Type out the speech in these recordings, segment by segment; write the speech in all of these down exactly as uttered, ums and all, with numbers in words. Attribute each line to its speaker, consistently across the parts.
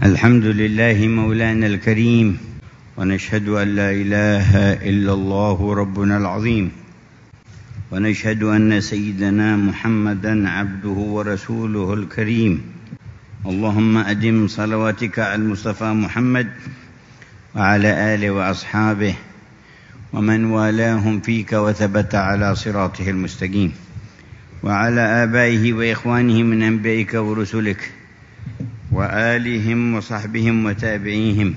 Speaker 1: الحمد لله مولانا الكريم، ونشهد أن لا إله إلا الله ربنا العظيم، ونشهد أن سيدنا محمدا عبده ورسوله الكريم. اللهم أدم صلواتك على المصطفى محمد وعلى آله وأصحابه ومن والاهم فيك وثبت على صراطه المستقيم، وعلى آبائه وإخوانه من أنبيائك ورسلك وآلهم وصحبهم وتابعيهم،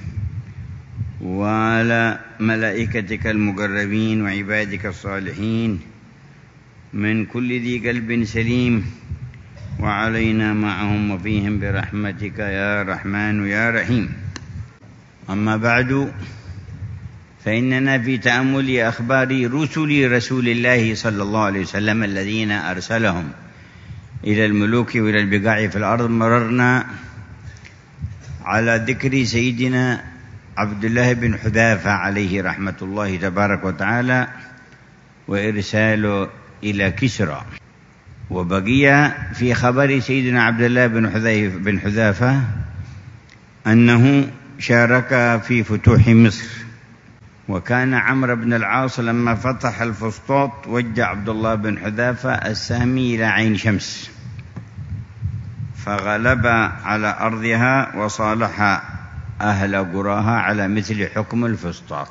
Speaker 1: وعلى ملائكتك المقربين وعبادك الصالحين من كل ذي قلب سليم، وعلينا معهم وفيهم برحمتك يا رحمن يا رحيم. أما بعد، فإننا في تأمل أخبار رسل رسول الله صلى الله عليه وسلم الذين أرسلهم إلى الملوك وإلى البقاع في الأرض، مررنا على ذكر سيدنا عبد الله بن حذافة عليه رحمة الله تبارك وتعالى وإرساله إلى كسرى، وبقي في خبر سيدنا عبد الله بن حذافة أنه شارك في فتوح مصر، وكان عمرو بن العاص لما فتح الفسطاط وجه عبد الله بن حذافة السامي إلى عين شمس، فغلب على أرضها وصالح أهل قراها على مثل حكم الفسطاط،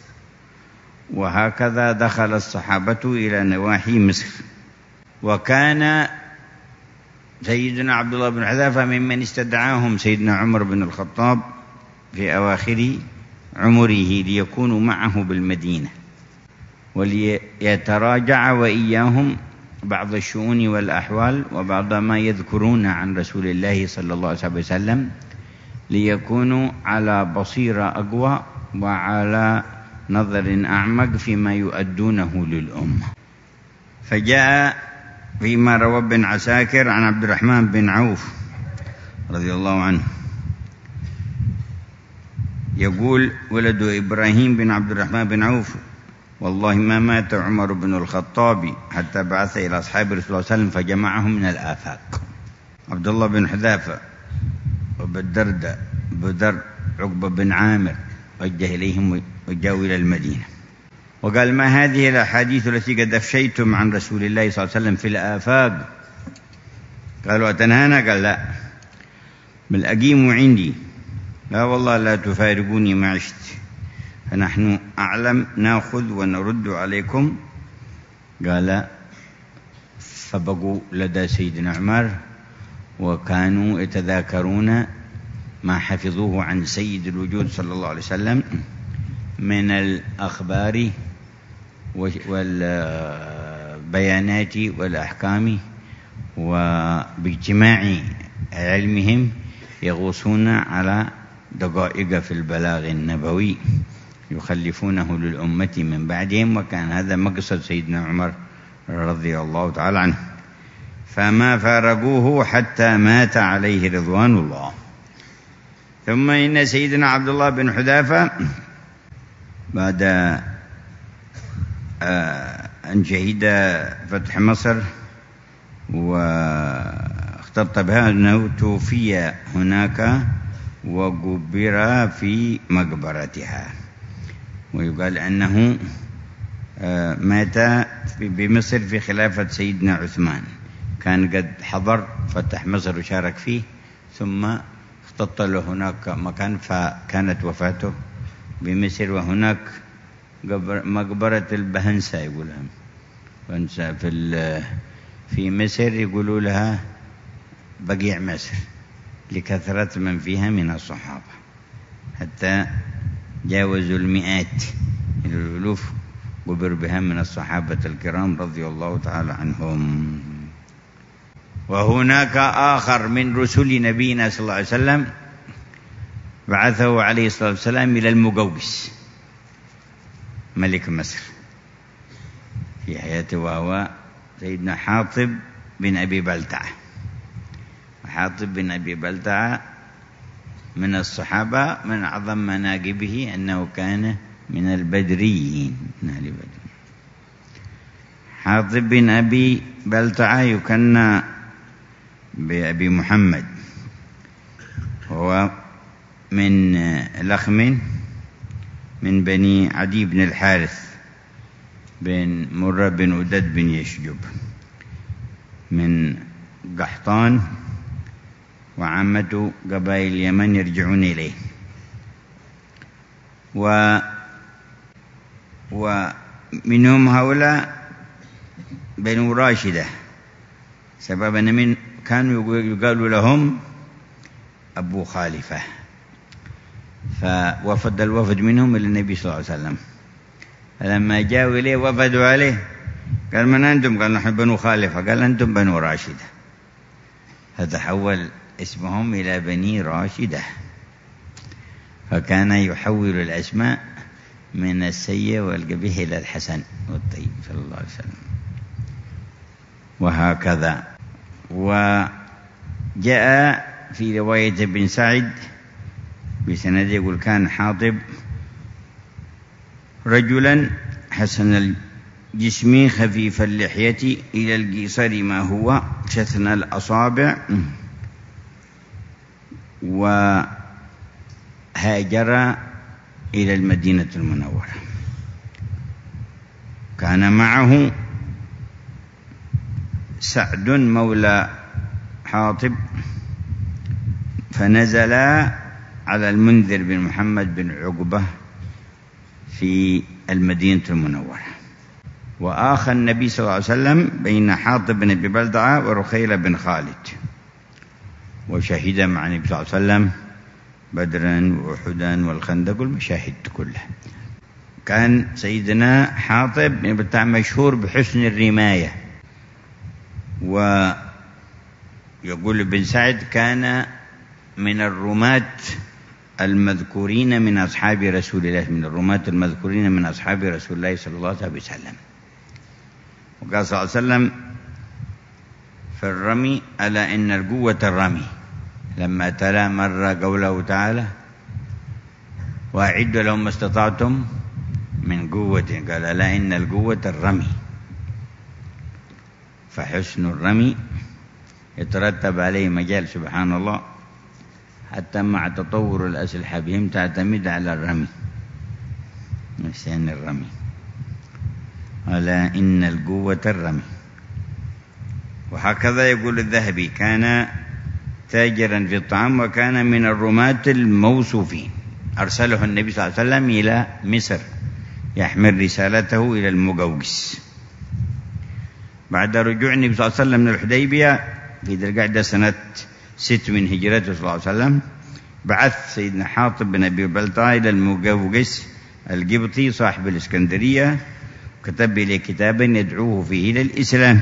Speaker 1: وهكذا دخل الصحابة إلى نواحي مصر. وكان سيدنا عبد الله بن حذافة ممن استدعاهم سيدنا عمر بن الخطاب في أواخر عمره ليكونوا معه بالمدينة، وليتراجع وإياهم بعض الشؤون والأحوال وبعض ما يذكرون عن رسول الله صلى الله عليه وسلم، ليكونوا على بصيرة أقوى وعلى نظر أعمق فيما يؤدونه للأمة. فجاء فيما روى ابن عساكر عن عبد الرحمن بن عوف رضي الله عنه يقول: ولد إبراهيم بن عبد الرحمن بن عوف: والله ما مات عمر بن الخطاب حتى بعث إلى أصحاب رسول الله صلى الله عليه وسلم فجمعهم من الآفاق. عبد الله بن حذافة وبالدردة بدر عقبة بن عامر وجه إليهم وجاءوا إلى المدينة، وقال: ما هذه الأحاديث التي قد أفشيتم عن رسول الله صلى الله عليه وسلم في الآفاق؟ قالوا: أتنهانا؟ قال: لا، بل أقيموا عندي، لا والله لا تفارقوني ما عشت، فنحن أعلم نأخذ ونرد عليكم. قال: فبقوا لدى سيدنا عمر، وكانوا يتذاكرون ما حفظوه عن سيد الوجود صلى الله عليه وسلم من الأخبار والبيانات والأحكام، وباجتماع علمهم يغوصون على دقائق في البلاغ النبوي يخلفونه للأمة من بعدهم، وكان هذا مقصد سيدنا عمر رضي الله تعالى عنه، فما فارقوه حتى مات عليه رضوان الله. ثم إن سيدنا عبد الله بن حذافة بعد أن شهد فتح مصر واختلط بها أنه توفي هناك وقبر في مقبرتها، ويقال أنه مات بمصر في خلافة سيدنا عثمان، كان قد حضر فتح مصر وشارك فيه، ثم اختط له هناك مكان فكانت وفاته بمصر. وهناك مقبرة البهنسة يقولها في في مصر، يقولوا لها بقيع مصر لكثرة من فيها من الصحابة، حتى جاوزوا المئات الألوف قبر بها من الصحابة الكرام رضي الله تعالى عنهم. وهناك آخر من رسل نبينا صلى الله عليه وسلم بعثه عليه الصلاة والسلام إلى المقوقس ملك مصر في حياته، وهو سيدنا حاطب بن أبي بلتعة. حاطب بن أبي بلتعة من الصحابة، من أعظم مناقبه أنه كان من البدريين، من أهل بدر. حاطب بن أبي بلتعة يكنى بأبي محمد، هو من لخم من بني عدي بن الحارث بن مرة بن أدد بن يشجب من قحطان، وعامة قبائل اليمن يرجعون إليه. و ومنهم هؤلاء بنو راشدة، سبب أن من كانوا يقالوا لهم أبو خالفة، فوفد الوفد منهم إلى النبي صلى الله عليه وسلم، فلما جاءوا إليه وفدوا عليه قال: من أنتم؟ قال: نحن بنو خالفة. قال: أنتم بنو راشدة. فتحول اسمهم إلى بني راشدة، فكان يحول الأسماء من السيء والقبيح إلى الحسن والطيب صلى الله عليه وسلم. وهكذا. وجاء في رواية ابن سعد بسند يقول: كان حاطب رجلا حسن الجسم خفيف اللحية إلى القيصر ما هو شثن الأصابع، وهاجر إلى المدينة المنورة. كان معه سعد مولى حاطب، فنزلا على المنذر بن محمد بن عقبة في المدينة المنورة. وآخى النبي صلى الله عليه وسلم بين حاطب بن أبي بلدعة ورخيل بن خالد، وشهد مع النبي صلى الله عليه وسلم بدرا وأحدا والخندق والمشاهد كلها. كان سيدنا حاطب بن أبي بلدعة مشهور بحسن الرماية، ويقول ابن سعد: كان من الرماة المذكورين من أصحاب رسول الله، من الرماة المذكورين من أصحاب رسول الله صلى الله عليه وسلم. وقال صلى الله عليه وسلم في الرمي: ألا إن القوة الرمي، لما تلا مرة قوله تعالى: وأعدوا لهم ما استطعتم من قوة، قال: ألا إن القوة الرمي. فحسن الرمي يترتب عليه مجال سبحان الله، حتى مع تطور الأسلحة بهم تعتمد على الرمي، حسن الرمي. ألا إن القوة الرمي. وهكذا يقول الذهبي: كان تاجرا في الطعام، وكان من الرماة الموصوفين. أرسله النبي صلى الله عليه وسلم إلى مصر يحمل رسالته إلى المقوقس. بعد رجوع النبي صلى الله عليه وسلم من الحديبية في ذي القعدة سنة ست من هجرته صلى الله عليه وسلم، بعث سيدنا حاطب بن أبي بلدعة إلى المقوقس القبطي صاحب الإسكندرية، وكتب إليه كتابا يدعوه فيه إلى الإسلام.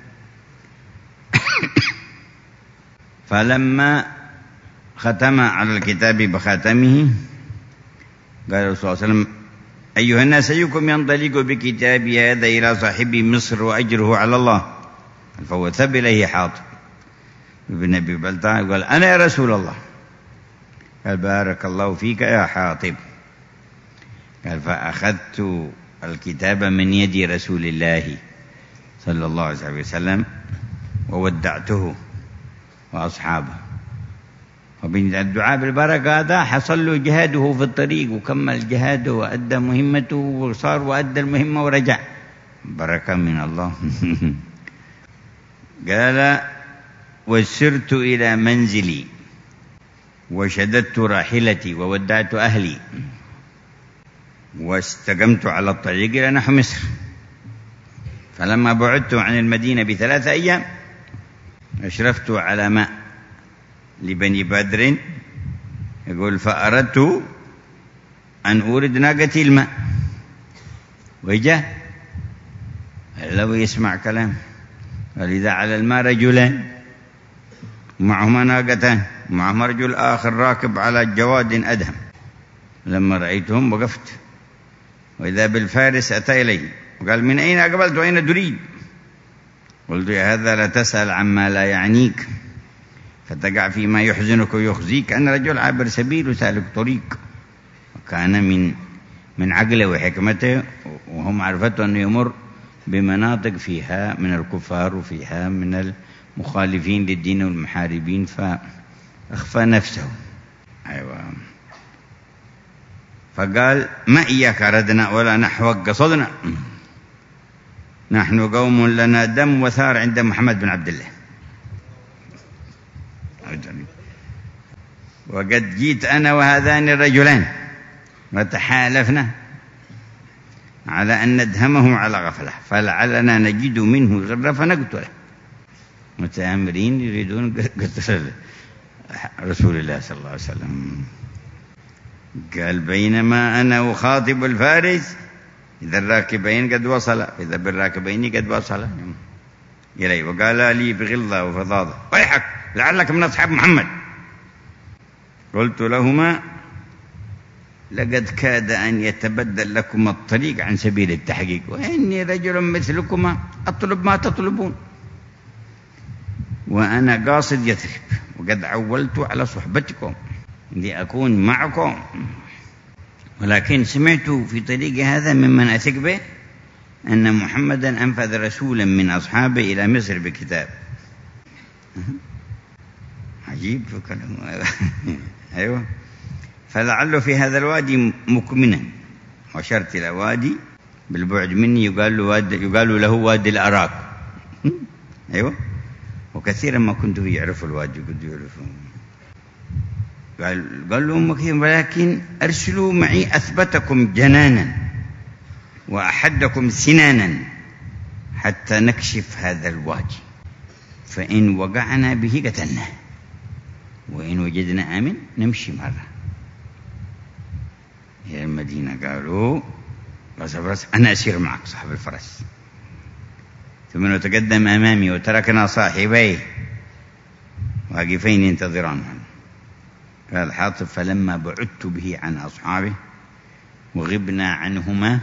Speaker 1: فلما ختم على الكتاب بخاتمه قال الرسول صلى الله عليه وسلم: أيها الناس، أيكم ينطلق بكتابي هذا إلى صاحب مصر وأجره على الله؟ فهو ثب إليه حاطب بن أبي بلدعة قال: أنا يا رسول الله. قال: بارك الله فيك يا حاطب. قال: فأخذت الكتاب من يد رسول الله صلى الله عليه وسلم وودعته وأصحابه. وبين الدعاء بالبركة هذا حصل له جهاده في الطريق، وكمل جهاده وأدى مهمته، وصار وأدى المهمة ورجع، بركة من الله. قال: وسرت إلى منزلي وشددت راحلتي وودعت أهلي، واستقمت على الطريق إلى نحو مصر. فلما بعدت عن المدينة بثلاثة أيام أشرفت على ماء لبني بدر، يقول: فأردت أن أورد ناقتي الماء، وجاء لو يسمع كلام. ولذا على الماء رجلان معهما ناقتان، معهما رجل آخر راكب على جواد أدهم. لما رأيتهم وقفت، وإذا بالفارس أتى إلي وقال: من أين أقبلت وأين تريد؟ قلت: يا هذا لا تسأل عما لا يعنيك فتقع فيما يحزنك ويخزيك، أنا رجل عابر سبيل وسالك طريق. وكان من من عقله وحكمته وهم عرفته أنه يمر بمناطق فيها من الكفار وفيها من المخالفين للدين والمحاربين، فأخفى نفسه. أيوة. فقال ما إياك أردنا ولا نحوك قصدنا، نحن قوم لنا دم وثار عند محمد بن عبد الله، وقد جيت أنا وهذان الرجلان وتحالفنا على أن ندهمه على غفلة، فلعلنا نجد منه غرة فنقتله. متآمرين يريدون قتل رسول الله صلى الله عليه وسلم. قال بينما أنا أخاطب الفارس إذا الراكبين قد وصل، إذا بالراكبين قد وصل إلي، وقال لي بغلظة وفظاظة ويحك لعلك من أصحاب محمد. قلت لهما لقد كاد أن يتبدل لكم الطريق عن سبيل التحقيق، وإني رجل مثلكما أطلب ما تطلبون، وأنا قاصد يثرب، وقد عولت على صحبتكم لأكون معكم، ولكن سمعت في طريق هذا ممن أثق به أن محمدا أنفذ رسولا من أصحابه إلى مصر بكتاب. عجيب كلام. أيوة. فلعله في هذا الوادي مكمنا، وشرت إلى وادي بالبعد مني يقال له, وادي يقال له وادي الأراك. أيوة. وكثيرا ما كنت يعرفوا الوادي، كنت يعرفوا. قال قال لهم ولكن أرسلوا معي أثبتكم جنانا وأحدكم سنانا حتى نكشف هذا الوادي، فإن وقعنا به قتلناه، وإن وجدنا آمن نمشي مرة إلى المدينة. قالوا رأس فرس أنا أسير معك صاحب الفرس. ثم تقدم أمامي وتركنا صاحبيه واقفين ينتظران. قال حاطب فلما بعدت به عن أصحابه وغبنا عنهما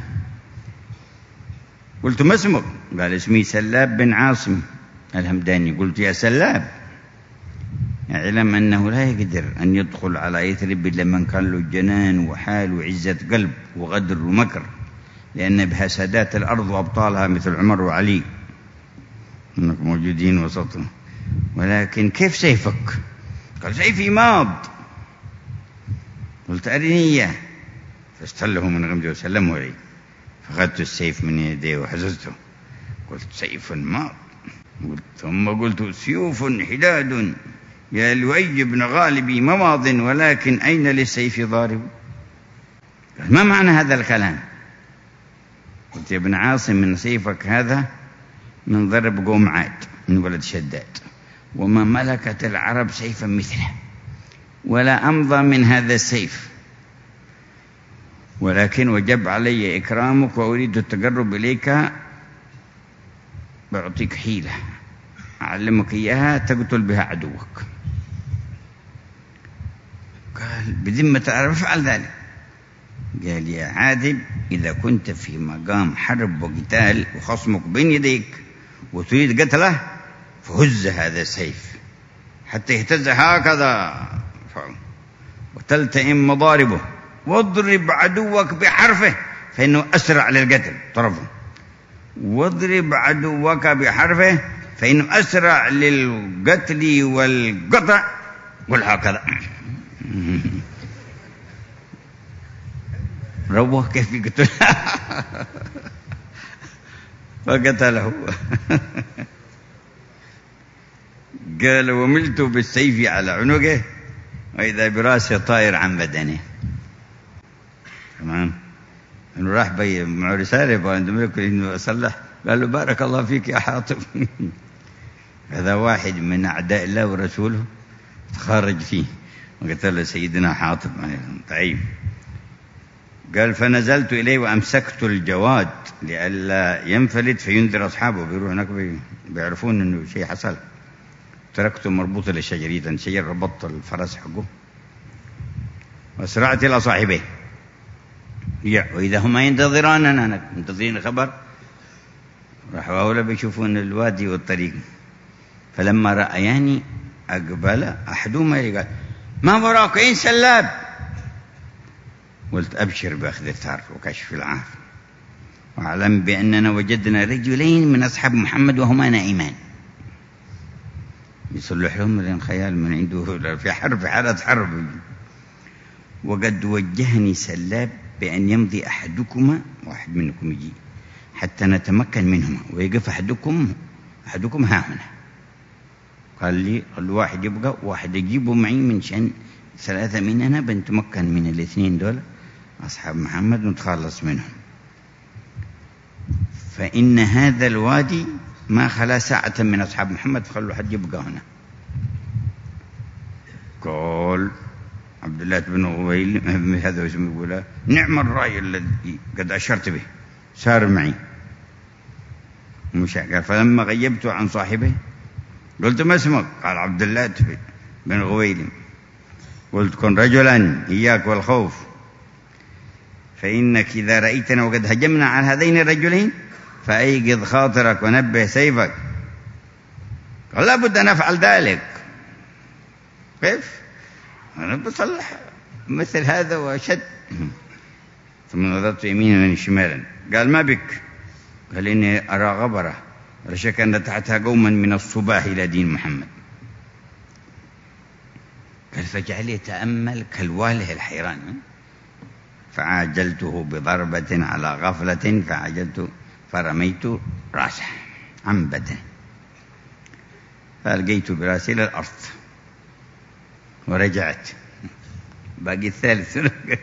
Speaker 1: قلت ما اسمك؟ قال اسمي سلاب بن عاصم الهمداني. قلت يا سلاب اعلم أنه لا يقدر أن يدخل على يثرب إلا من كان له جنان وحال وعزة قلب وغدر ومكر، لأن بها سادات الأرض وأبطالها مثل عمر وعلي أنك موجودين وسطهم. ولكن كيف سيفك؟ قال سيفي ماض. قلت أرني إياه، فاستله من غمده وسلمه لي، فأخذت السيف من يديه وحززته. قلت سيف ماض. ثم قلت سيوف حداد يا لؤي بن غالب مماض، ولكن أين للسيف ضارب؟ قال ما معنى هذا الكلام؟ قلت يا ابن عاصم من سيفك هذا من ضرب قوم عاد من ولد شداد، وما ملكت العرب سيفا مثله ولا أمضى من هذا السيف، ولكن وجب علي إكرامك وأريد التقرب إليك، بعطيك حيلة أعلمك إياها تقتل بها عدوك. قال بذمة العرب افعل ذلك. قال يا عادل إذا كنت في مقام حرب وقتال وخصمك بين يديك وتريد قتله فهز هذا السيف حتى يهتز هكذا وتلتئم مضاربه، واضرب عدوك بحرفه فإنه أسرع للقتل طرفه، واضرب عدوك بحرفه فإنه أسرع للقتل والقطع، قل هكذا. روه كيف يقتل. فقتله. قال وملت بالسيف على عنقه وإذا براسه طائر عن بدنه. تمام. إنه راح بي معه رسالة فأندملك إنه أصلح. قال له بارك الله فيك يا حاطب. هذا واحد من أعداء الله ورسوله تخرج فيه وقتل سيدنا حاطب. طيب. قال فنزلت إليه وأمسكت الجواد لئلا ينفلت فينذر أصحابه، بيروح هناك بيعرفون إنه شيء حصل. تركته مربوطة للشجرة، شجر ربط الفرس حقه وأسرعت إلى صاحبيه وإذا هما ينتظراننا منتظرين الخبر. راحوا أولا بيشوفون الوادي والطريق، فلما رأياني أقبل أحدهما قال ما وراك أين سلاب؟ قلت أبشر بأخذ الثار وكشف العار، واعلم بأننا وجدنا رجلين من أصحاب محمد وهما نائمان. يصلح لهم من خيال من عنده في حرب، حالة حرب. وقد وجهني سلاب بأن يمضي أحدكما، واحد منكم يجي حتى نتمكن منهما، ويقف أحدكم أحدكم ها هنا. قال لي الواحد يبقى، واحد يجيبه معي من شأن ثلاثة مننا بنتمكن من الاثنين دول أصحاب محمد ونتخلص منهم. فإن هذا الوادي ما خلا ساعة من أصحاب محمد، فخلوا حد يبقى هنا. قال عبد الله بن غويل هذا اسمه، يقول نعم الرأي الذي قد أشرت به، سار معي مش قال. فلما غيبت عن صاحبه قلت ما اسمك؟ قال عبد الله بن غويل. قلت كن رجلا إياك والخوف، فإنك إذا رأيتنا وقد هجمنا على هذين الرجلين فأيقظ خاطرك ونبه سيفك. قال لا بد أن أفعل ذلك. كيف؟ أنا بصلح مثل هذا وأشد. ثم نظرت يمينا وشمالا. قال ما بك؟ قال إني أرى غبرة رشك أن تحتها قوما من الصباح إلى دين محمد. قال فجعل يتأمل كالواله الحيران. فعاجلته بضربة على غفلة فعجلت فرميت راسه عن بدنه، فألقيت براسي إلى الأرض ورجعت. باقي الثالث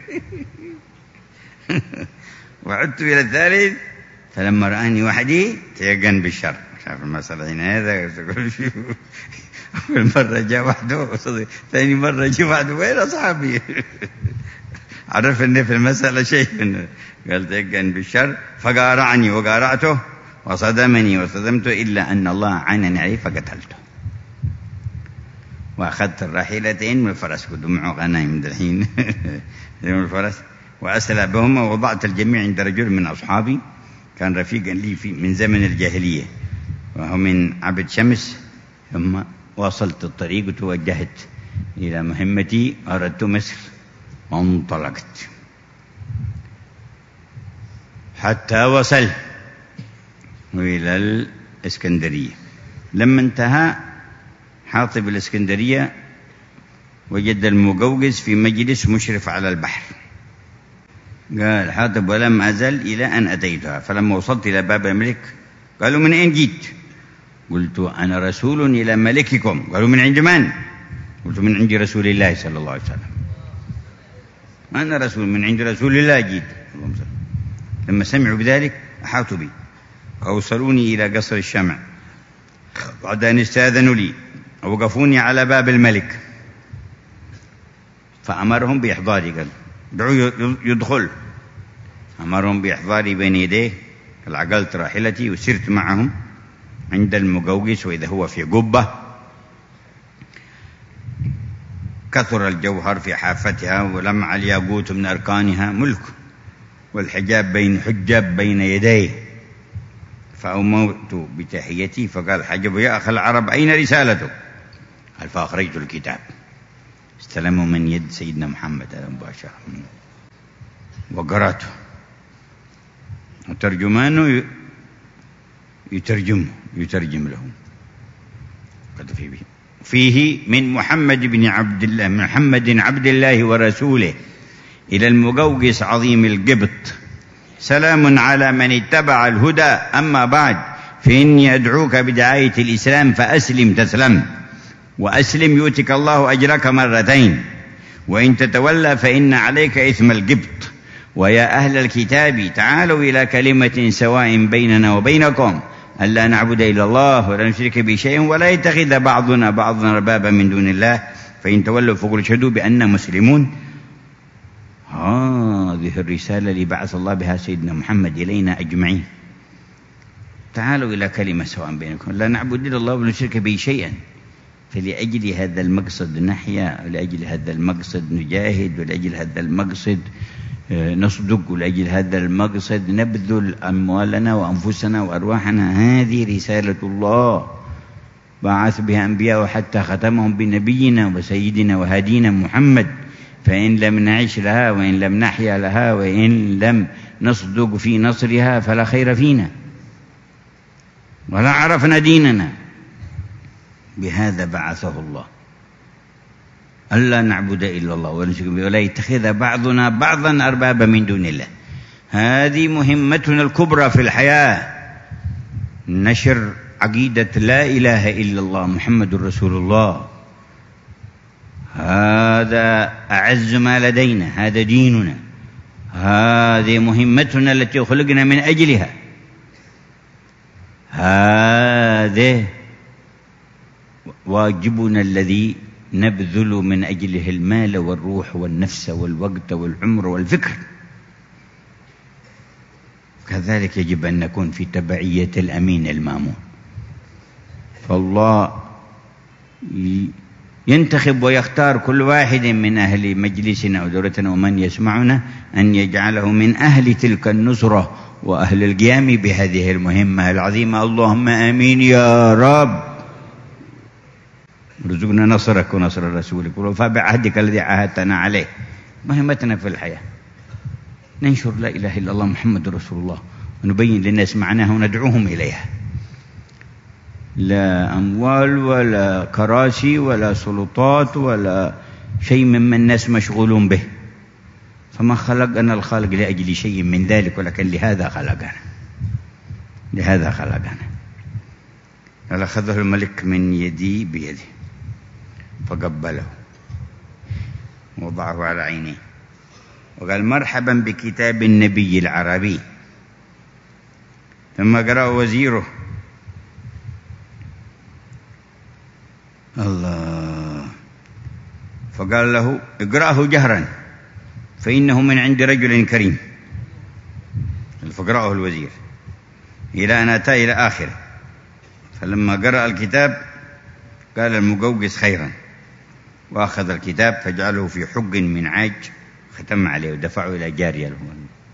Speaker 1: وعدت إلى الثالث، فلما رآني وحدي تيقن بالشر. شاف المسألة هنا هذا أول مرة جاء وحده، ثاني مرة جاء وحده، وين أصحابي؟ عرف أني في المسألة شيء. قال تيقن بالشر فقارعني وقارعته وصدمني وصدمته، إلا أن الله عانني عليه فقتلته. وأخذت الراحلتين من الفرس، ودمع غنائم الحين من الفرس، وأسلى بهما، ووضعت الجميع عند رجل من أصحابي كان رفيقا لي في من زمن الجاهلية، وهو من عبد شمس. ثم واصلت الطريق وتوجهت إلى مهمتي، أردت مصر وانطلقت حتى وصل إلى الإسكندرية. لما انتهى حاطب الإسكندرية وجد المقوقس في مجلس مشرف على البحر. قال حاطب ولم أزل إلى أن أتيتها، فلما وصلت إلى باب الملك قالوا من أين جيت؟ قلت أنا رسول إلى ملككم. قالوا من عند من؟ قلت من عند رسول الله صلى الله عليه وسلم. أنا رسول من عند رسول الله جيت. لما سمعوا بذلك أحاطوا بي وأوصلوني إلى قصر الشمع، بعد أن استأذنوا لي ووقفوني على باب الملك، فأمرهم بإحضاري. قال دعوا يدخل. أمرهم بإحضاري بين يديه. عقلت راحلتي وسرت معهم عند المقوقس، وإذا هو في قبة كثر الجوهر في حافتها، ولمع الياقوت من أركانها ملك، والحجاب بين حجاب بين يديه. فأمرت بتحيتي، فقال حجب يا أخي العرب أين رسالته؟ قال فأخرجت الكتاب، استلموا من يد سيدنا محمد مباشرة وقرأته، وترجمانه يترجم يترجم لهم. قد في به فيه من محمد بن عبد الله محمد عبد الله ورسوله إلى المقوقس عظيم القبط، سلام على من اتبع الهدى، أما بعد فإني أدعوك بدعاية الإسلام فأسلم تسلم، وأسلم يؤتك الله أجرك مرتين، وإن تتولى فإن عليك إثم القبط. ويا أهل الكتاب تعالوا إلى كلمة سواء بيننا وبينكم ألا نعبد إلا الله ولا نشرك به شيئا ولا يتخذ بعضنا بعضا أربابا من دون الله، فإن تولوا فقل اشهدوا بأننا مسلمون. هذه الرسالة اللي بعث الله بها سيدنا محمد إلينا أجمعين. تعالوا إلى كلمة سواء بينكم لا نعبد إلا الله ولا نشرك به شيئا. فلأجل هذا المقصد نحيا، ولأجل هذا المقصد نجاهد، ولأجل هذا المقصد نصدق، ولأجل هذا المقصد نبذل أموالنا وأنفسنا وأرواحنا. هذه رسالة الله بعث بها أنبياء حتى ختمهم بنبينا وسيدنا وهدينا محمد. فإن لم نعيش لها، وإن لم نحيا لها، وإن لم نصدق في نصرها فلا خير فينا ولا عرفنا ديننا. بهذا بعثه الله. ألا نعبد إلا الله ولا يتخذ بعضنا بعضا أربابا من دون الله. هذه مهمتنا الكبرى في الحياة، نشر عقيدة لا إله إلا الله محمد رسول الله. هذا أعز ما لدينا، هذا ديننا، هذه مهمتنا التي خلقنا من أجلها، هذا واجبنا الذي نبذل من أجله المال والروح والنفس والوقت والعمر والفكر. كذلك يجب أن نكون في تبعية الأمين المامون. فالله ينتخب ويختار كل واحد من أهل مجلسنا أو دورتنا ومن يسمعنا أن يجعله من أهل تلك النصرة وأهل القيام بهذه المهمة العظيمة. اللهم آمين يا رب. رزقنا نصرك ونصر رسولك ووفاء بعهدك الذي عاهدتنا عليه. مهمتنا في الحياة ننشر لا إله إلا الله محمد رسول الله، ونبين للناس معناها وندعوهم إليها. لا أموال ولا كراسي ولا سلطات ولا شيء مما الناس مشغولون به، فما خلقنا الخالق لأجل شيء من ذلك، ولكن لهذا خلقنا، لهذا خلقنا. أخذه الملك من يدي بيده فقبله ووضعه على عينيه وقال مرحبا بكتاب النبي العربي. ثم قرأ وزيره الله فقال له اقرأه جهرا فإنه من عند رجل كريم. فقرأه الوزير إلى أن أتى إلى آخره. فلما قرأ الكتاب قال المقوقس خيرا، وأخذ الكتاب فجعله في حق من عاج، ختم عليه ودفعه إلى جارية له.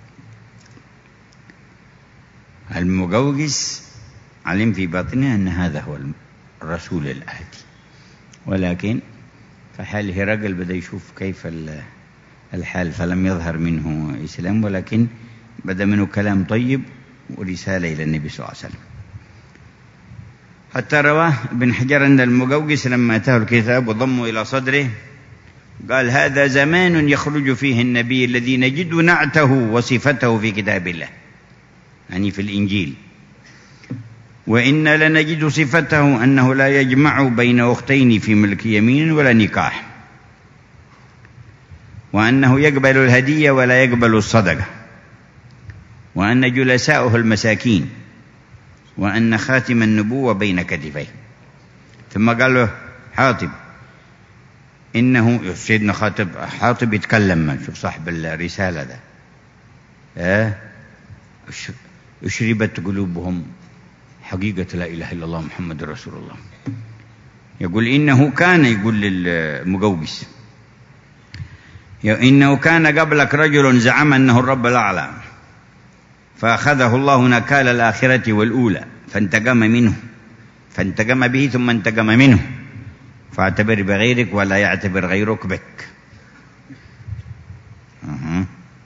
Speaker 1: المقوقس علم في باطنه أن هذا هو الرسول الآتي، ولكن فحال هرقل بدأ يشوف كيف الحال، فلم يظهر منه إسلام، ولكن بدأ منه كلام طيب ورسالة إلى النبي صلى الله عليه وسلم. حتى رواه ابن حجر أن المقوقس لما أتاه الكتاب وضمه إلى صدره قال هذا زمان يخرج فيه النبي الذي نجد نعته وصفته في كتاب الله، يعني في الإنجيل، وإنا لنجد صفته أنه لا يجمع بين أختين في ملك يمين ولا نكاح، وأنه يقبل الهدية ولا يقبل الصدقة، وأن جلساؤه المساكين، وأن خاتم النبوة بين كتفيه. ثم قال له حاطب إنه سيدنا خاطب حاطب يتكلم، شوف صاحب الرسالة ذا أه؟ أشربت قلوبهم حقيقة لا إله إلا الله محمد رسول الله. يقول إنه كان، يقول للمقوقس إنه كان قبلك رجل زعم أنه الرب الأعلى، فأخذه الله نكال الآخرة والأولى فانتقم منه، فانتقم به ثم انتقم منه، فاعتبر بغيرك ولا يعتبر غيرك بك. أه.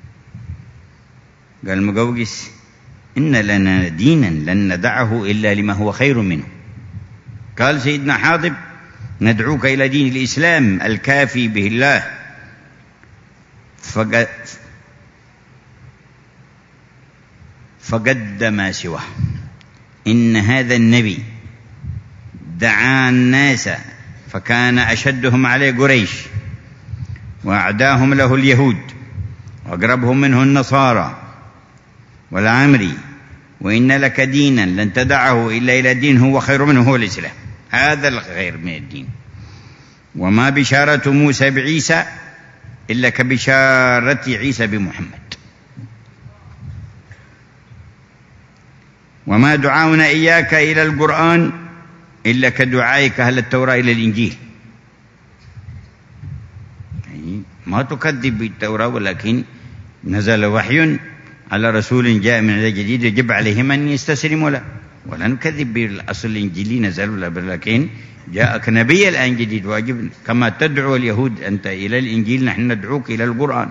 Speaker 1: قال المقوقس إن لنا دينا لن ندعه إلا لما هو خير منه. قال سيدنا حاطب ندعوك إلى دين الإسلام الكافي به الله. فقد فقد ما سواه. إن هذا النبي دعا الناس فكان أشدهم عليه قريش، وأعداهم له اليهود، وأقربهم منه النصارى والعمري، وإن لك دينا لن تدعه إلا إلى دين هو خير منه هو الإسلام. هذا الخير من الدين. وما بشارة موسى بعيسى إلا كبشارة عيسى بمحمد، وما دعاؤنا إياك إلى القرآن إلا كدعائك أهل التوراة إلى الإنجيل. ما تكذب بالتوراة، ولكن نزل وحي على رسول جاء من الجديد يجب عليهم أن يستسلموا له، ولا نكذب بالأصل الإنجيلي نزل له، لكن جاءك نبي الآن جديد، واجب كما تدعو اليهود أنت إلى الإنجيل نحن ندعوك إلى القرآن.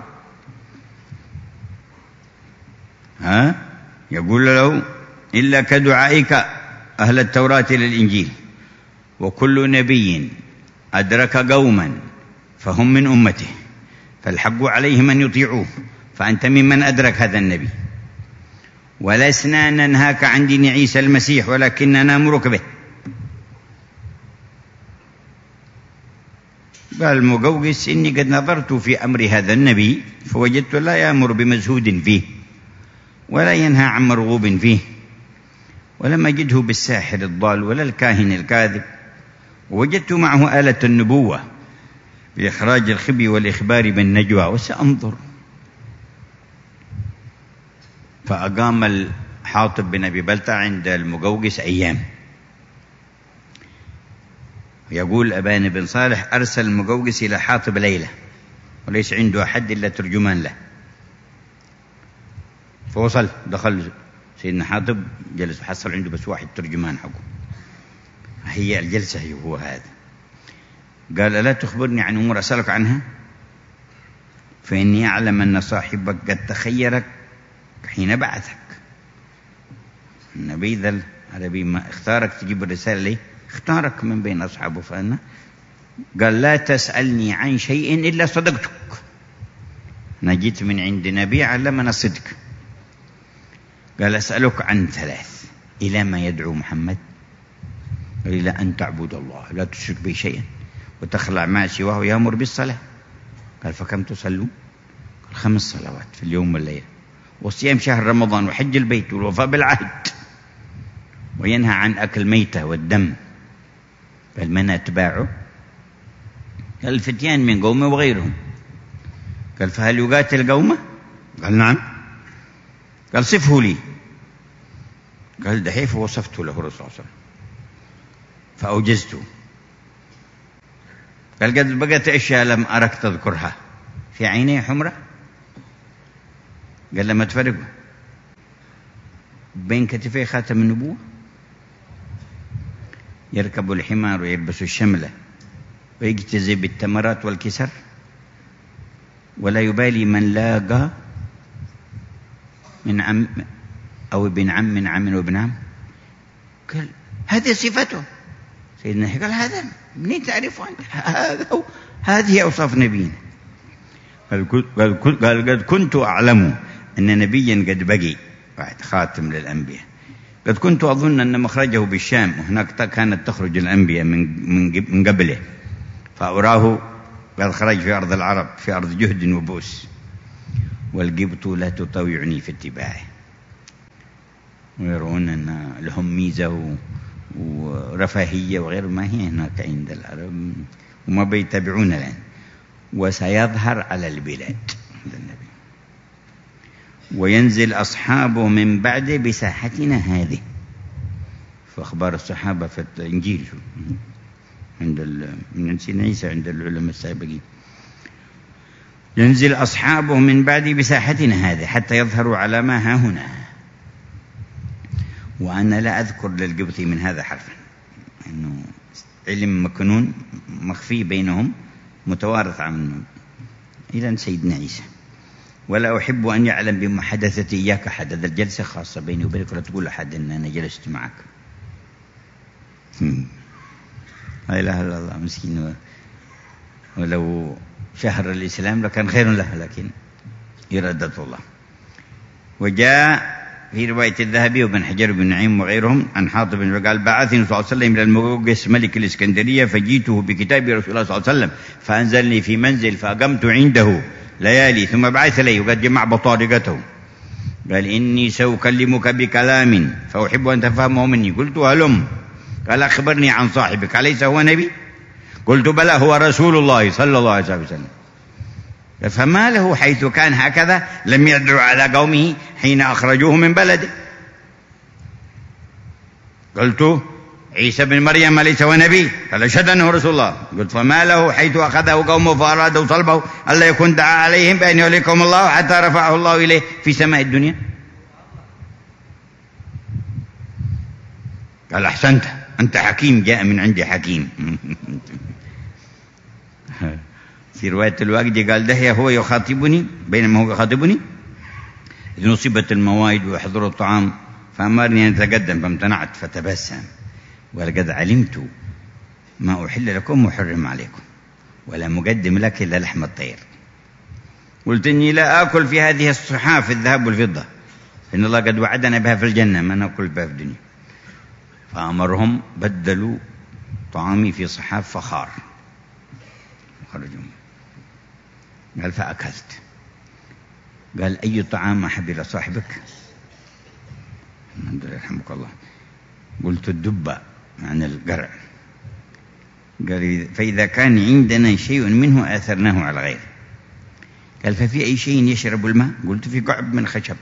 Speaker 1: ها يقول له إلا كدعائك أهل التوراة إلى الإنجيل. وكل نبي أدرك قوما فهم من أمته، فالحق عليهم أن يطيعوه، فأنت ممن أدرك هذا النبي. ولسنا ننهاك عن دين عيسى المسيح، ولكننا نأمرك به. قال المقوقس: إني قد نظرت في أمر هذا النبي فوجدت لا يأمر بمزهود فيه ولا ينهى عن مرغوب فيه، ولم أجده بالساحر الضال ولا الكاهن الكاذب، ووجدت معه آلة النبوة بإخراج الخبي والإخبار بالنجوى، وسأنظر. فأقام الحاطب بن أبي بلتع عند المقوقس أيام. يقول أبان بن صالح: أرسل المقوقس إلى حاطب ليلة وليس عنده أحد إلا ترجمان له، فوصل دخل سيدنا حاطب جلس وحصل عنده بس واحد ترجمان حقه. هي الجلسة هي هو هذا. قال: ألا تخبرني عن أمور أسألك عنها؟ فإني أعلم أن صاحبك قد تخيرك حين بعثك. النبي ذا العربي ما اختارك تجيب الرسالة ليه؟ اختارك من بين أصحابه. فأنا قال: لا تسألني عن شيء إلا صدقتك. أنا جيت من عند نبي علمنا الصدق. قال: أسألك عن ثلاث: إلى ما يدعو محمد؟ قال: إلى أن تعبد الله لا تشرك به شيئا وتخلع ما سواه، يأمر بالصلاة. قال: فكم تصلون؟ قال: خمس صلوات في اليوم والليلة، وصيام شهر رمضان، وحج البيت، والوفاء بالعهد، وينهى عن أكل ميتة والدم. قال: من أتباعه؟ قال: الفتيان من قومه وغيرهم. قال: فهل يقاتل قومه؟ قال: نعم. قال: صفه لي. قال: دحين فوصفته له الرسول صلى الله عليه وسلم فأوجزته. قال: قد بقت أشياء لم أرك تذكرها، في عينيه حمرة. قال: لما تفرقه بين كتفي خاتم النبوة، يركب الحمار ويلبس الشملة ويجتزي بالتمرات والكسر، ولا يبالي من لاقى من عم أو ابن عم من عم وابن عم. قال: هذه صفته. سيدنا قال: هذا منين تعرفه أنت؟ هذا هذه أوصاف نبينا. قال: قال: قد كنت أعلم أن نبيا قد بقي بعد خاتم للأنبياء، قد كنت أظن أن مخرجه بالشام، وهناك كانت تخرج الأنبياء من من قبله، فأراه قد خرج في أرض العرب في أرض جهد وبؤس، والقبط لا تطاوعني في اتباعه. ويرون أن لهم ميزة ورفاهية وغير ما هي هناك عند العرب، وما بيتبعون الآن. وسيظهر على البلاد النبي، وينزل أصحابه من بعد بساحتنا هذه. فأخبار الصحابة في الإنجيل عند من سيدنا عيسى عند العلماء السابقين: ينزل أصحابه من بعد بساحتنا هذه حتى يظهروا على ما ها هنا. وأنا لا أذكر للقبطي من هذا حرفا، إنه علم مكنون مخفي بينهم متوارث عن إلى سيدنا عيسى. ولا أحب أن يعلم بما حدثت إياك أحد. هذا الجلسة خاصة بيني وبينك، ولا تقول أحد أن أنا جلست معك. لا إله إلا الله. مسكين، ولو شهر الإسلام لكان خير له، لكن إرادة الله. وجاء في رواية الذهبي وابن حجر بن نعيم وغيرهم عن حاطب بن قال: بعثني صلى الله عليه وسلم إلى المقوقس ملك الإسكندرية، فجيته بكتاب رسول الله صلى الله عليه وسلم، فأنزلني في منزل فأقمت عنده ليالي، ثم بعث لي وقد جمع بطارقته. قال: إني سأكلمك بكلام فأحب أن تفهمه مني. قلت: هلم. قال: أخبرني عن صاحبك، أليس هو نبي؟ قلت: بلى، هو رسول الله صلى الله عليه وسلم. فما له حيث كان هكذا لم يدعو على قومه حين أخرجوه من بلده؟ قلت: عيسى بن مريم أليس هو نبي؟ قال: أشهد أنه رسول الله. قلت: فما له حيث أخذه قومه فأرادوا صلبه ألا يكون دعا عليهم بأن يهلكهم الله حتى رفعه الله إليه في سماء الدنيا؟ قال: أحسنت، أنت حكيم، جاء من عندي حكيم. في رواية الواقدي قال: دحية هو يخاطبني بينما هو يخاطبني إذ نصبت الموائد ويحضر الطعام، فأمرني أن أتقدم فامتنعت، فتبسم ولقد علمت ما أحل لكم وحرم عليكم، ولا مقدم لك إلا لحم الطير. قلت إني لا آكل في هذه الصحاف الذهب والفضة، إن الله قد وعدنا بها في الجنة، ما نأكل بها في الدنيا. فأمرهم بدلوا طعامي في صحاف فخار خرجوا. قال فأكلت. قال أي طعام أحب إلى صاحبك؟ الحمد لله رحمك الله. قلت الدبة عن القرع. قال فإذا كان عندنا شيء منه آثرناه على غيره. قال ففي أي شيء يشرب الماء؟ قلت في كعب من خشب.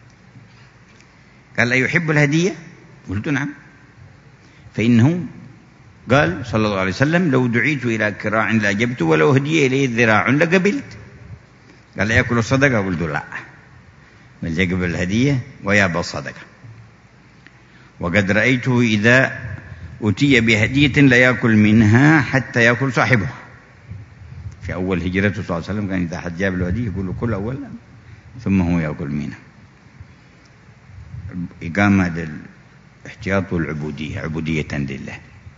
Speaker 1: قال أيحب الهدية؟ قلت نعم. فإنه قال صلى الله عليه وسلم لو دعيت إلى كراع لأجبت ولو هدي إليه ذراع لقبلت. قال يأكل الصدقة؟ قلت لا، بل يقبل الهدية ويابى الصدقة. وقد رأيته إذا أتي بهدية لا يأكل منها حتى يأكل صاحبها. في أول هجرته صلى الله عليه وسلم كان إذا حد جاب له هدية يقول له كل أولا ثم هو يأكل منها. إقامة الاحتياط والعبودية، عبودية لله.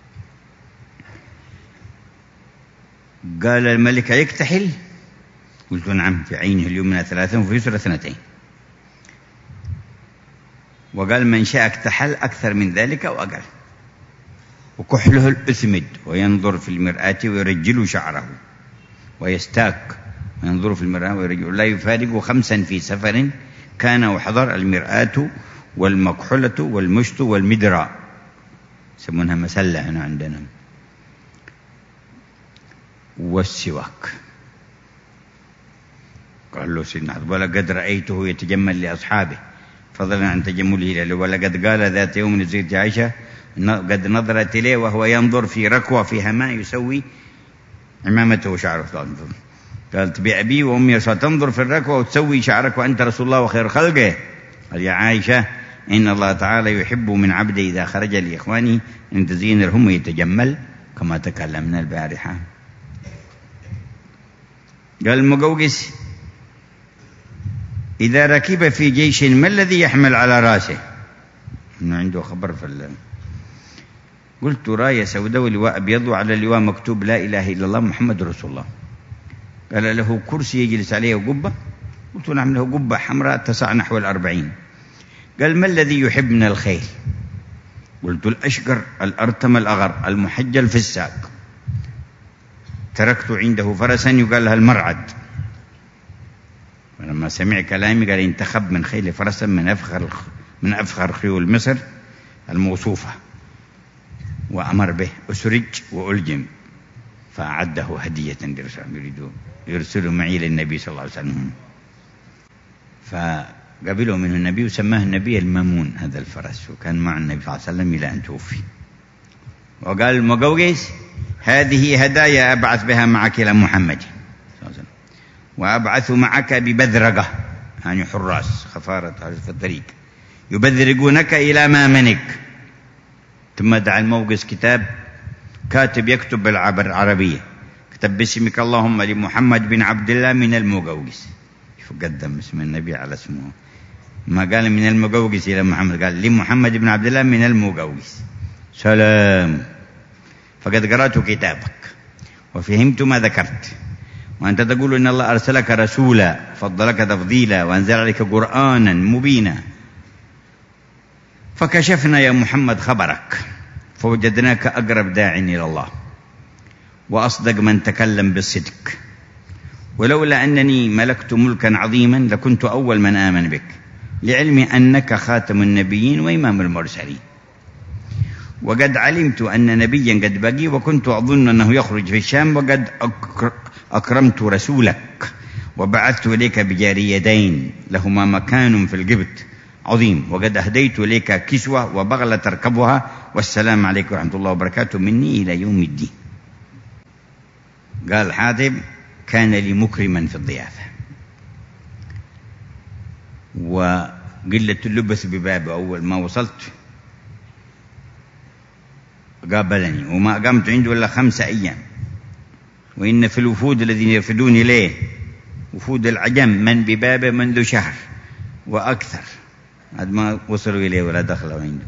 Speaker 1: قال الملك يكتحل؟ قلت نعم، في عينه اليمنى ثلاثة وفي اليسرى اثنتين. وقال من شاء اكتحل أكثر من ذلك أو أقل. وكحله الأثمد وينظر في المرآة ويرجل شعره ويستاك وينظر في المرآة ويرجل، لا يفارق خمسا في سفر كان وحضر: المرآة والمكحلة والمشط والمدرى، يسمونها مسلة هنا عندنا، والسواك. قال له سيدنا ولقد رأيته يتجمل لأصحابه فضلا عن تجمله له. ولقد قال ذات يوم لزوجة عائشة قد نظرت إليه وهو ينظر في ركوة فيها ماء يسوي عمامته وشعره. قالت بأبي وأمي تنظر في الركوة وتسوي شعرك وأنت رسول الله وخير خلقه. قال يا عائشة إن الله تعالى يحب من عبده إذا خرج لإخوانه أن تزين لهم ويتجمل كما تكلمنا البارحة. قال المقوقس إذا ركب في جيش ما الذي يحمل على رأسه؟ إنه عنده خبر في الله. قلت راية سوداء ولواء أبيض وعلى اللواء مكتوب لا إله إلا الله محمد رسول الله. قال له كرسي يجلس عليه وقبة؟ قلت نعم له قبة حمراء تسع نحو الأربعين. قال ما الذي يحب من الخيل؟ قلت الأشقر الأرتم الأغر المحجل في الساق. تركت عنده فرسا يقال لها المرعد. ولما سمع كلامي قال انتخب من خيل فرسا من أفخر من أفخر خيول مصر الموصوفة، وأمر به أسرج وألجم، فأعده هدية يريد يرسل معي للنبي صلى الله عليه وسلم. فقبله منه النبي وسماه النبي المامون هذا الفرس، وكان مع النبي صلى الله عليه وسلم إلى أن توفي. وقال المقوقس هذه هدايا أبعث بها معك إلى محمد صلى الله عليه وسلم، وأبعث معك ببذرقة يعني حراس خفارة في الطريق يبذرقونك إلى مامنك. ثم دعا الموقس كتاب كاتب يكتب بالعربية، كتب باسمك اللهم لمحمد بن عبد الله من المقوقس. فقدم اسم النبي على اسمه، ما قال من المقوقس إلى محمد، قال لمحمد بن عبد الله من المقوقس. سلام. فقد قرأت كتابك وفهمت ما ذكرت، وأنت تقول إن الله أرسلك رسولا فضلك تفضيلا وأنزل عليك قرآنا مبينا، فكشفنا يا محمد خبرك فوجدناك أقرب داع إلى الله وأصدق من تكلم بالصدق، ولولا أنني ملكت ملكا عظيما لكنت أول من آمن بك، لعلمي أنك خاتم النبيين وإمام المرسلين. وقد علمت أن نبيا قد بقي وكنت أظن أنه يخرج في الشام، وقد أكرمت رسولك وبعثت إليك بجاريتين لهما مكان في القبط عظيم، وقد أهديت إليك كسوة وبغلة تركبها، والسلام عليكم ورحمة الله وبركاته مني إلى يوم الدين. قال حاتم كان لي مكرما في الضيافة، وقلة اللبث ببابه. أول ما وصلت قابلني وما قامت عنده إلا خمسة أيام، وإن في الوفود الذين يرفدون إليه وفود العجم من ببابه منذ شهر وأكثر بعد ما وصلوا إليه ولا دخلوا عنده.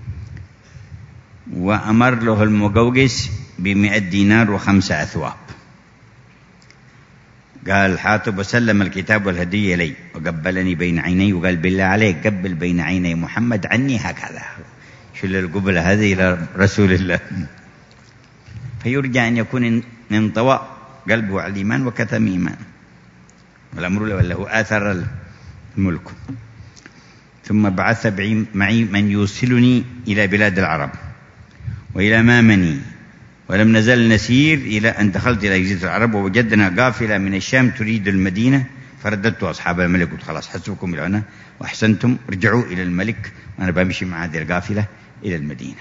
Speaker 1: وأمر له المقوقس بمئة دينار وخمسة أثواب قال حاطب وسلم الكتاب والهدية إلي وقبلني بين عيني وقال بالله عليك قبل بين عيني محمد عني هكذا. شو القبلة هذه إلى رسول الله؟ فيرجى أن يكون انطوى قلبه على الإيمان وكتم إيمان، والأمر له آثر الملك. ثم بعث معي من يوصلني إلى بلاد العرب وإلى مامني، ولم نزل نسير إلى أن دخلت إلى جزيرة العرب ووجدنا قافلة من الشام تريد المدينة، فرددت أصحاب الملك قلت خلاص حسبكم إلى هنا وأحسنتم، رجعوا إلى الملك وأنا بمشي مع هذه القافلة إلى المدينة.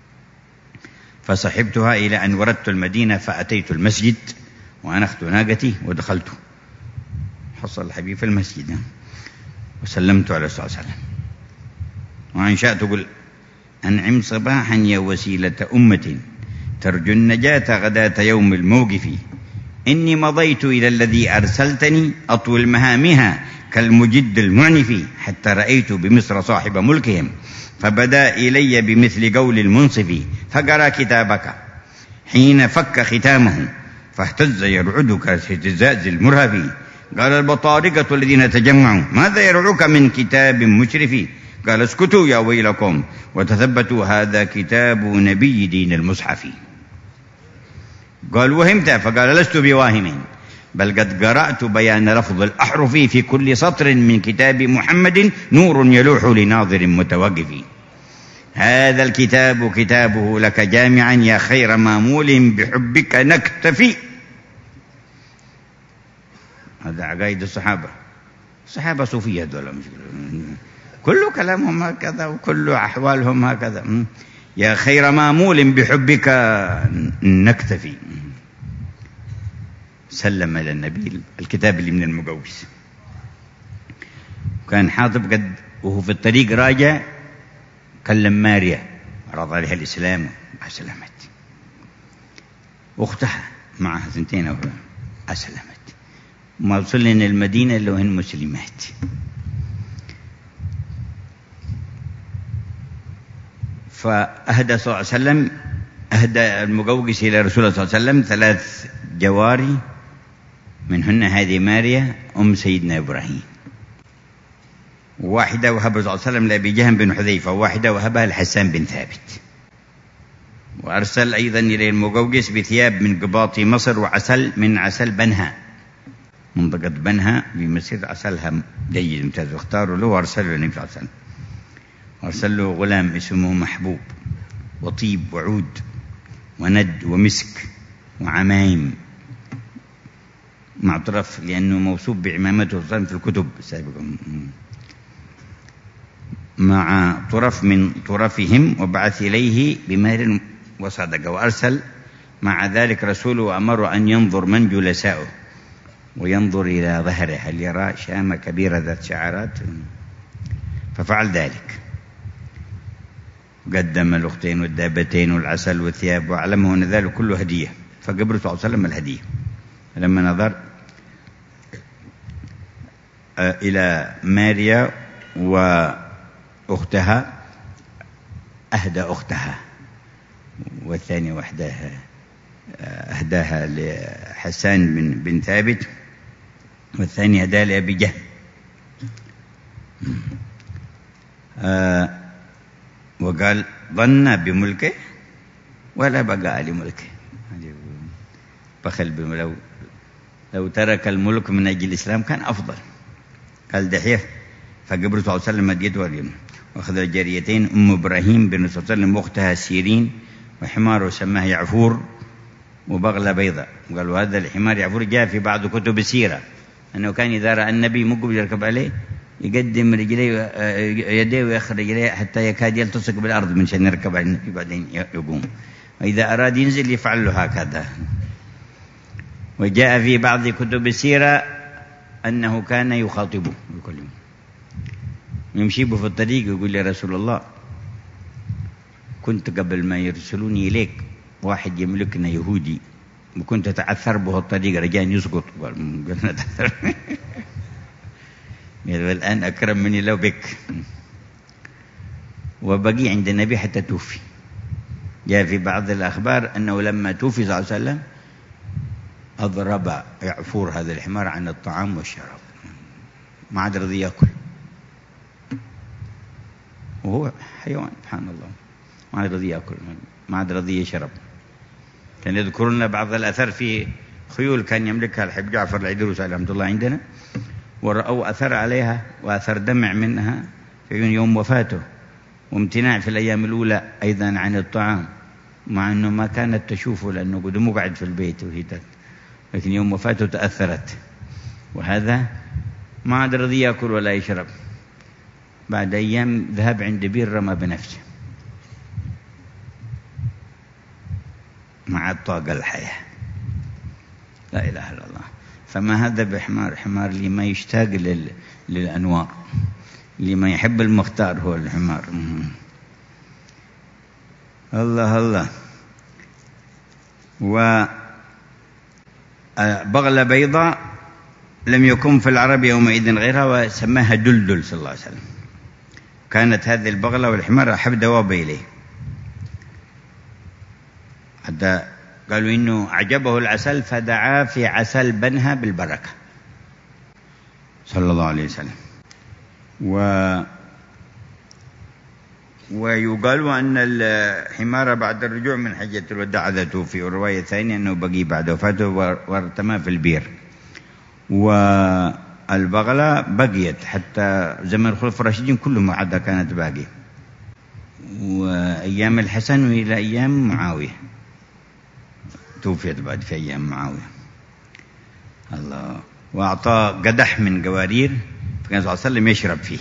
Speaker 1: فصحبتها إلى أن وردت المدينة فأتيت المسجد وأنخت ناقتي ودخلت، حصل الحبيب في المسجد وسلمت على الرسول صلى الله عليه وسلم وأنشأت قل أنعم صباحا يا وسيلة أمة ترجو النجاة غداة يوم الموقف، إني مضيت إلى الذي أرسلتني أطول مهامها كالمجد المعنف، حتى رأيت بمصر صاحب ملكهم فبدا إلي بمثل قول المنصف، فقرأ كتابك حين فك ختامه فاهتز يرعد كاهتزاز المرهف، قال البطارقة الذين تجمعوا ماذا يرعوك من كتاب مشرف، قال اسكتوا يا ويلكم وتثبتوا هذا كتاب نبي دين المصحف. قال وهمت؟ فقال لست بواهم بل قد قرأت بيان لفظ الأحرف في كل سطر من كتاب محمد نور يلوح لناظر متوقف، هذا الكتاب كتابه لك جامعا يا خير مامول بحبك نكتفي. هذا عقائد الصحابة، الصحابة صوفية دولة مش كل كلامهم هكذا وكل أحوالهم هكذا، يا خير مامول بحبك نكتفي. سلم إلى النبي الكتاب اللي من المقوس. كان حاطب قد وهو في الطريق راجع كلم ماريا عرض عليها الإسلام أسلمت، أختها معها ثنتين أو أسلمت، ما وصلنا المدينة اللي هن مسلمات. فأهدى صلى الله عليه وسلم أهدى المقوقس إلى رسول الله صلى الله عليه وسلم ثلاث جواري، منهن هذه ماريا أم سيدنا إبراهيم، واحدة وهبها صلى الله عليه وسلم لأبي جهم بن حذيفة، وواحدة وهبها الحسان بن ثابت. وأرسل أيضا إلى المقوقس بثياب من قباط مصر وعسل من عسل بنها، منطقة بنها في مصر عسلها جيد ممتاز، واختاروا له وأرسلوا للنبي صلى الله عليه وسلم. وأرسل له غلام اسمه محبوب وطيب وعود وند ومسك وعمايم مع طرف، لأنه موصوف بعمامته في الكتب سابقا، مع طرف من طرفهم، وبعث إليه بمهر وصدقة. وأرسل مع ذلك رسوله وأمر أن ينظر من جلسائه وينظر إلى ظهره هل يرى شامة كبيرة ذات شعارات، ففعل ذلك. قدم الأختين والدابتين والعسل والثياب وأعلمه أن ذلك كله هدية، فقبل صلى الله عليه وسلم الهدية. لما نظر إلى ماريا وأختها أهدى أختها، والثانية وحدها أهداها لحسان بن, بن ثابت، والثاني هداها لأبي جهم. آه وقال ظن بملكه ولا بقى لملكه، بخل لو لو ترك الملك من أجل الإسلام كان أفضل. قال دحيه فقبل صلى الله عليه وسلم مديت وريم، وأخذ الجاريتين أم إبراهيم بن صلى الله عليه وسلم وأختها سيرين، وحماره سماه يعفور، وبغلة بيضاء. وقالوا هذا الحمار يعفور جاء في بعض كتب السيرة أنه كان إذا رأى النبي مقبل يركب عليه يقدم رجليه يديه ويأخر رجليه حتى يكاد يلتصق بالأرض من شأن يركب على النبي بعدين يقوم، وإذا أراد ينزل يفعل له هكذا. وجاء في بعض كتب السيرة أنه كان يخاطبه يكلمه، يمشي به في الطريق يقول يا رسول الله كنت قبل ما يرسلوني إليك واحد يملكنا يهودي وكنت أتعثر به الطريق رجاء يسقط، قلنا تعثر الآن أكرم مني لو بك. وبقي عند النبي حتى توفي. جاء في بعض الأخبار أنه لما توفي صلى الله عليه وسلم أضرب يعفور هذا الحمار عن الطعام والشراب، ما عاد رضي يأكل، وهو حيوان سبحان الله، ما عاد رضي يأكل، ما عاد رضي يشرب. كان يذكر لنا بعض الأثر في خيول كان يملكها الحب جعفر العيدروس رحمة الله عندنا، ورأوا أثر عليها وأثر دمع منها في يوم وفاته، وامتناع في الأيام الأولى أيضا عن الطعام، مع أنه ما كانت تشوفه لأنه قدمه قاعد في البيت وهي تت... لكن يوم وفاته تأثرت، وهذا ما عاد رضي يأكل ولا يشرب. بعد أيام ذهب عند بير رمى بنفسه مع الطاقة الحياة، لا إله إلا الله. فما هذا بحمار، حمار لما يشتاق لل... للأنوار، لما يحب المختار هو الحمار. الله الله. وبغلة بيضاء لم يكن في العرب يومئذ غيرها، وسماها دلدل صلى الله عليه وسلم. كانت هذه البغلة والحمار أحب دواب إليه، حتى قالوا إنه أعجبه العسل فدعا في عسل بنها بالبركة صلى الله عليه وسلم. و ويقال أن الحمار بعد الرجوع من حجة الوداع عادته، في الرواية الثانية أنه بقي بعد وفاته وارتمى في البير، والبغلة بقيت حتى زمن الخلفاء الراشدين كلهم عادة كانت باقية، وأيام الحسن وإلى أيام معاوية، توفيت بعد في أيام معاوية. الله. وأعطى قدح من قوارير فكان صلى الله عليه وسلم يشرب فيه.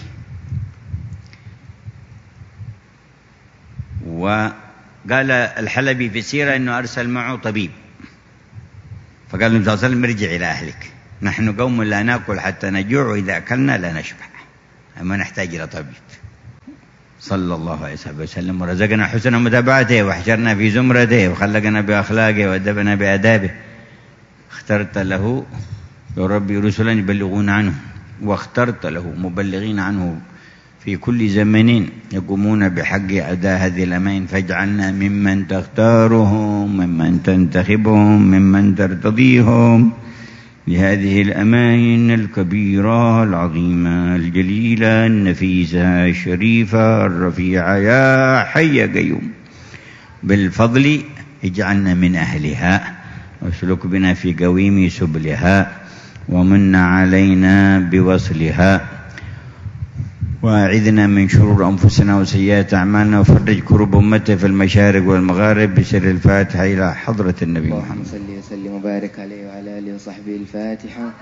Speaker 1: وقال الحلبي في السيرة أنه أرسل معه طبيب، فقال النبي صلى الله عليه وسلم ارجع إلى أهلك، نحن قوم لا نأكل حتى نجوع، وإذا أكلنا لا نشبع، ما نحتاج إلى طبيب صلى الله عليه وسلم. ورزقنا حسن متابعته، وحشرنا في زمرته، وخلقنا بأخلاقه، وأدبنا بآدابه. اخترت له يا ربي رسلا يبلغون عنه، واخترت له مبلغين عنه في كل زمن يقومون بحق أداء هذه الأمانة، فاجعلنا ممن تختارهم، ممن تنتخبهم، ممن ترتضيهم لهذه الأمانة الكبيرة العظيمة الجليلة النفيسة الشريفة الرفيعة. يا حي قيوم بالفضل اجعلنا من أهلها، واسلك بنا في قويم سبلها، ومن علينا بوصلها، وأعذنا من شرور أنفسنا وسيئات أعمالنا، وفرج كروب أمته في المشارق والمغارب بسر الفاتحة إلى حضرة النبي محمد.
Speaker 2: اللهم صل وسلم وبارك عليه وعلى آله وصحبه. الفاتحة.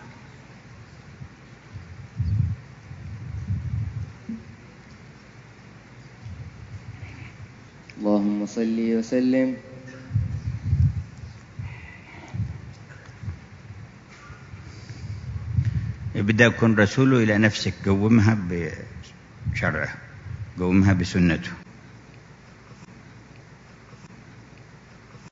Speaker 2: اللهم صل وسلم.
Speaker 1: ابدأ كن رسوله إلى نفسك، قومها بشرعه، قومها بسنته.